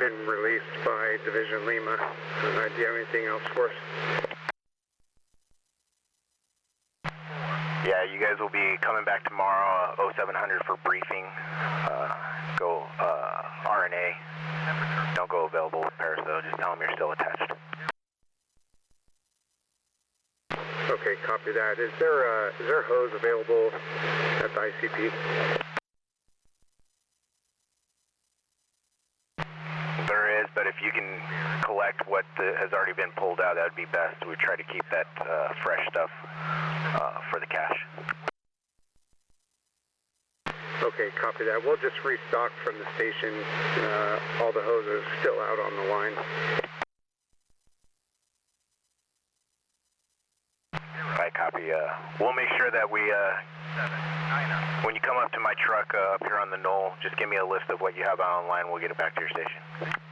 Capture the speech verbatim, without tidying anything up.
been released by Division Lima. Uh, do you have anything else for us? Yeah, you guys will be coming back tomorrow, uh, oh seven hundred for briefing. Uh, go uh, R N A. Don't go available with Paris though, just tell them you're still attached. Okay, copy that. Is there a, is there a hose available at the I C P? There is, but if you can collect what the, has already been pulled out, that would be best. We try to keep that uh, fresh stuff uh, for the cache. Okay, copy that. We'll just restock from the station. Uh, all the hoses still out on the line. Right, copy. Uh, we'll make sure that we, uh, when you come up to my truck uh, up here on the knoll, just give me a list of what you have out online. We'll get it back to your station.